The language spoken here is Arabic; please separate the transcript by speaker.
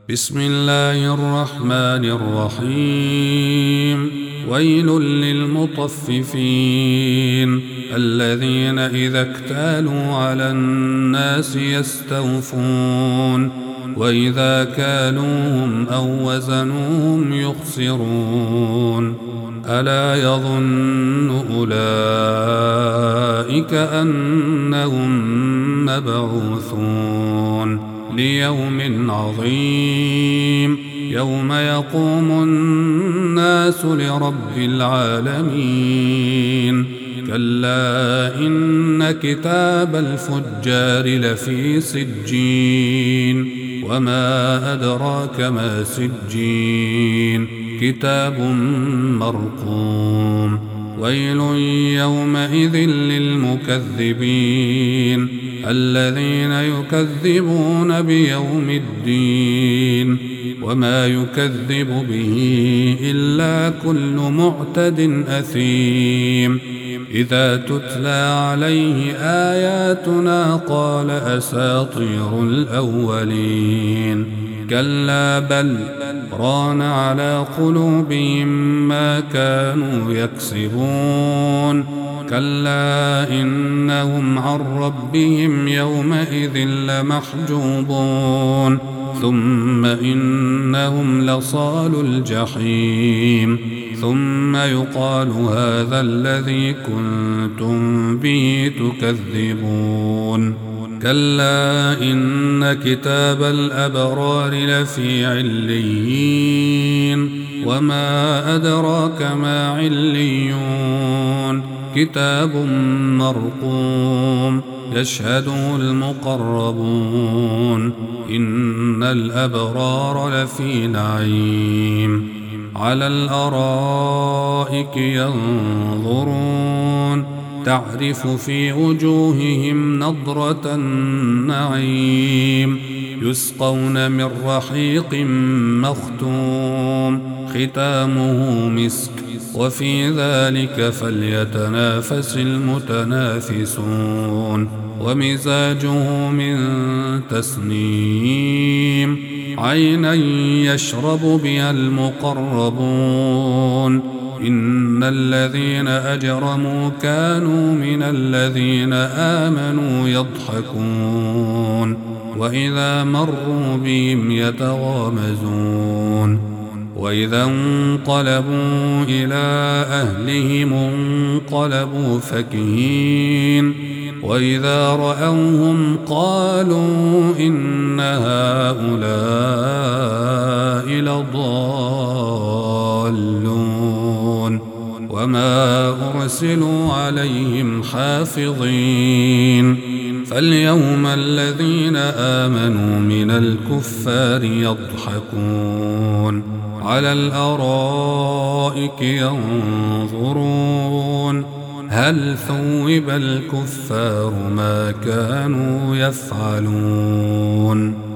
Speaker 1: بسم الله الرحمن الرحيم. ويل للمطففين الذين إذا اكتالوا على الناس يستوفون وإذا كالوهم أو وزنوهم يخسرون ألا يظن أولئك أنهم مبعوثون ليوم عظيم يوم يقوم الناس لرب العالمين. كلا إن كتاب الفجار لفي سجين وما أدراك ما سجين كتاب مرقوم. ويل يومئذ للمكذبين الذين يكذبون بيوم الدين وما يكذب به إلا كل معتد أثيم. إذا تتلى عليه آياتنا قال أساطير الأولين. كلا بل ران على قلوبهم ما كانوا يكسبون. كلا إنهم عن ربهم يومئذ لمحجوبون ثم إنهم لصالو الجحيم ثم يقال هذا الذي كنتم به تكذبون. كلا إن كتاب الأبرار لفي عليين وما أدراك ما عليون كتاب مرقوم يشهده المقربون. إن الأبرار لفي نعيم على الأرائك ينظرون تعرف في وجوههم نضرة النعيم يسقون من رحيق مختوم ختامه مسك وفي ذلك فليتنافس المتنافسون. ومزاجه من تسنيم عينا يشرب بها المقربون. إن الذين أجرموا كانوا من الذين آمنوا يضحكون وإذا مروا بهم يتغامزون. وإذا انقلبوا إلى أهلهم انقلبوا فكهين وإذا رأوهم قالوا إن هؤلاء لضالون وما أرسلوا عليهم حافظين. فاليوم الذين آمنوا من الكفار يضحكون على الأرائك ينظرون هل ثوب الكفار ما كانوا يفعلون.